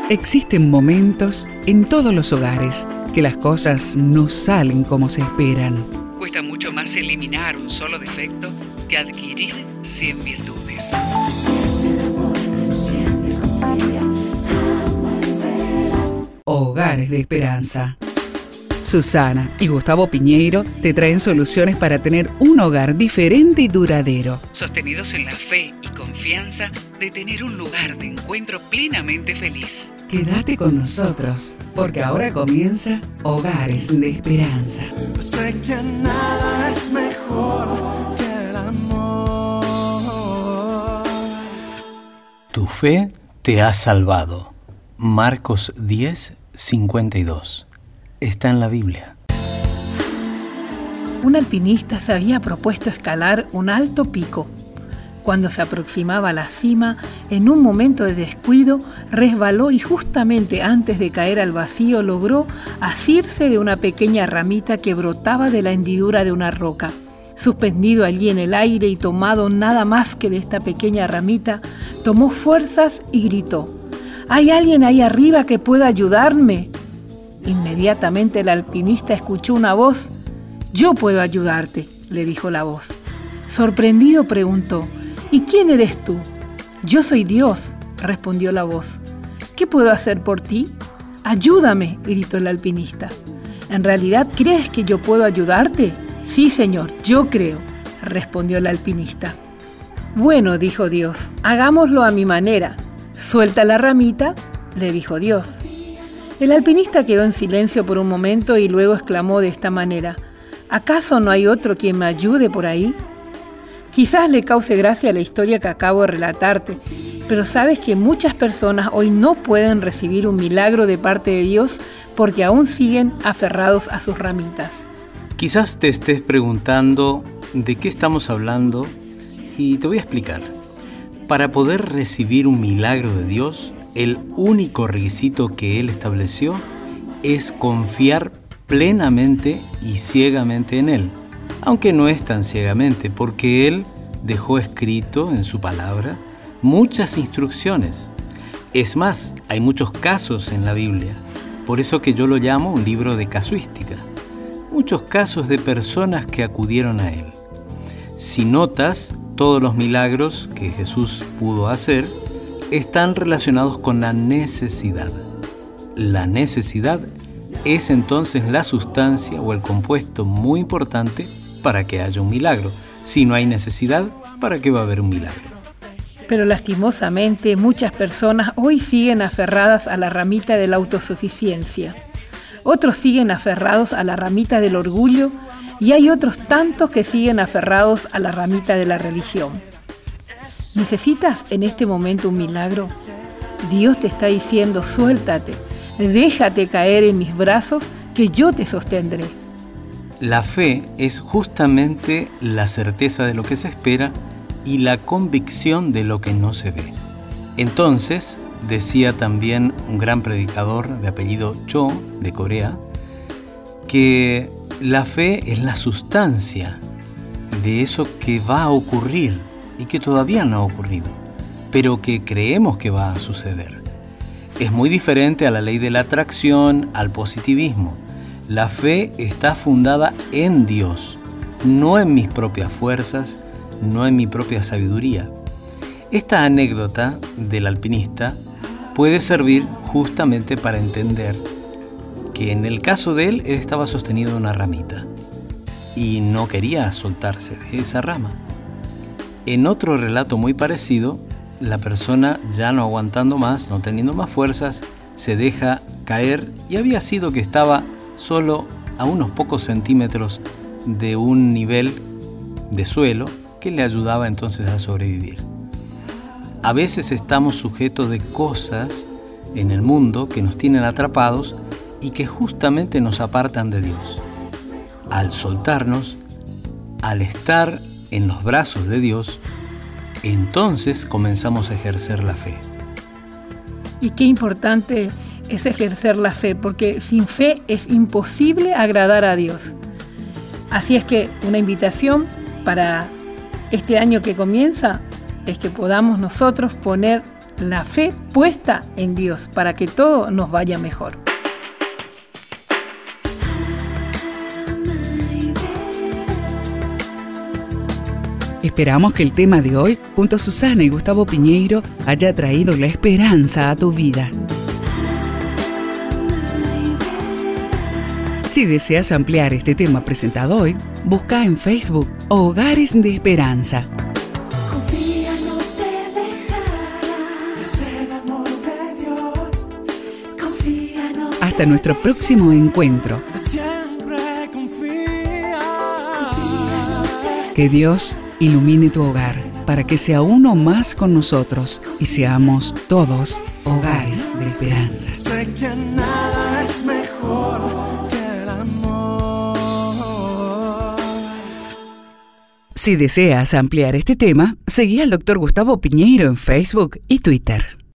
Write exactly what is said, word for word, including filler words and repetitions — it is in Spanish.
Existen momentos en todos los hogares que las cosas no salen como se esperan. Cuesta mucho más eliminar un solo defecto que adquirir cien virtudes. Hogares de Esperanza. Susana y Gustavo Piñeiro te traen soluciones para tener un hogar diferente y duradero, sostenidos en la fe y confianza de tener un lugar de encuentro plenamente feliz. Quédate con nosotros, porque ahora comienza Hogares de Esperanza. Sé que nada es mejor que el amor. Tu fe te ha salvado. Marcos diez, cincuenta y dos. Está en la Biblia. Un alpinista se había propuesto escalar un alto pico. Cuando se aproximaba a la cima, en un momento de descuido, resbaló y justamente antes de caer al vacío logró asirse de una pequeña ramita que brotaba de la hendidura de una roca. Suspendido allí en el aire y tomado nada más que de esta pequeña ramita, tomó fuerzas y gritó: «¿Hay alguien ahí arriba que pueda ayudarme?». Inmediatamente el alpinista escuchó una voz. «Yo puedo ayudarte», le dijo la voz. Sorprendido preguntó: «¿Y quién eres tú?». «Yo soy Dios», respondió la voz. «¿Qué puedo hacer por ti?». «Ayúdame», gritó el alpinista. «¿En realidad crees que yo puedo ayudarte?». «Sí, señor, yo creo», respondió el alpinista. «Bueno», dijo Dios, «hagámoslo a mi manera». «Suelta la ramita», le dijo Dios. El alpinista quedó en silencio por un momento y luego exclamó de esta manera: «¿Acaso no hay otro quien me ayude por ahí?». Quizás le cause gracia la historia que acabo de relatarte, pero sabes que muchas personas hoy no pueden recibir un milagro de parte de Dios porque aún siguen aferrados a sus ramitas. Quizás te estés preguntando de qué estamos hablando y te voy a explicar. Para poder recibir un milagro de Dios, el único requisito que Él estableció es confiar plenamente y ciegamente en Él, aunque no es tan ciegamente, porque Él dejó escrito en su palabra muchas instrucciones. Es más, hay muchos casos en la Biblia, por eso que yo lo llamo un libro de casuística. Muchos casos de personas que acudieron a Él. Si notas, todos los milagros que Jesús pudo hacer están relacionados con la necesidad. La necesidad es entonces la sustancia o el compuesto muy importante para que haya un milagro. Si no hay necesidad, ¿para qué va a haber un milagro? Pero lastimosamente muchas personas hoy siguen aferradas a la ramita de la autosuficiencia. Otros siguen aferrados a la ramita del orgullo y hay otros tantos que siguen aferrados a la ramita de la religión. ¿Necesitas en este momento un milagro? Dios te está diciendo: suéltate, déjate caer en mis brazos que yo te sostendré. La fe es justamente la certeza de lo que se espera y la convicción de lo que no se ve. Entonces, decía también un gran predicador de apellido Cho, de Corea, que la fe es la sustancia de eso que va a ocurrir y que todavía no ha ocurrido, pero que creemos que va a suceder. Es muy diferente a la ley de la atracción, al positivismo. La fe está fundada en Dios, no en mis propias fuerzas, no en mi propia sabiduría. Esta anécdota del alpinista puede servir justamente para entender que en el caso de él, él estaba sostenido en una ramita y no quería soltarse de esa rama. En otro relato muy parecido, la persona ya no aguantando más, no teniendo más fuerzas, se deja caer y había sido que estaba solo a unos pocos centímetros de un nivel de suelo que le ayudaba entonces a sobrevivir. A veces estamos sujetos de cosas en el mundo que nos tienen atrapados y que justamente nos apartan de Dios. Al soltarnos, al estar en los brazos de Dios, entonces comenzamos a ejercer la fe. Y qué importante es ejercer la fe, porque sin fe es imposible agradar a Dios. Así es que una invitación para este año que comienza es que podamos nosotros poner la fe puesta en Dios para que todo nos vaya mejor. Esperamos que el tema de hoy, junto a Susana y Gustavo Piñeiro, haya traído la esperanza a tu vida. Si deseas ampliar este tema presentado hoy, busca en Facebook Hogares de Esperanza. Confía, no te dejará. Es el amor de Dios. Confía, no te Hasta nuestro próximo encuentro. Siempre confía. Confía, no te Que Dios ilumine tu hogar para que sea uno más con nosotros y seamos todos hogares de esperanza. Sé que nada es mejor que el amor. Si deseas ampliar este tema, seguí al doctor Gustavo Piñeiro en Facebook y Twitter.